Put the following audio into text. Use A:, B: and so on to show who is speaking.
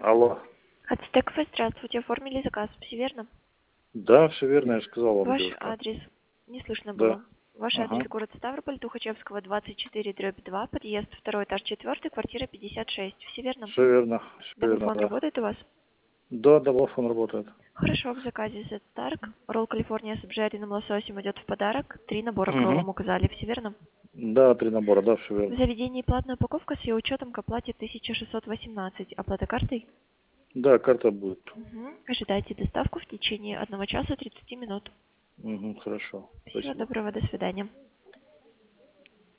A: Алло.
B: От Стекфа, здравствуйте. Оформили заказ. Все верно?
A: Да, все верно, я же сказал вам,
B: Ваш
A: девушка.
B: адрес не слышно
A: Да.
B: было. Ваш адрес
A: Ага.
B: город Ставрополь, Тухачевского, 24/2, подъезд 2, этаж 4, квартира 56. Все верно?
A: Все верно. Все верно,
B: Домофон
A: да.
B: работает у вас?
A: Да, домофон работает.
B: Хорошо, в заказе Set Stark. Ролл Калифорния с обжаренным лососем идет в подарок. 3 набора к
A: Угу.
B: роллам указали. Все верно?
A: Да, 3 набора, да, все
B: В
A: верно.
B: заведении платная упаковка с ее учетом к оплате 1618. Оплата картой?
A: Да, карта будет.
B: Угу. Ожидайте доставку в течение 1 часа 30 минут.
A: Угу, хорошо.
B: Всего
A: Спасибо.
B: доброго, до свидания.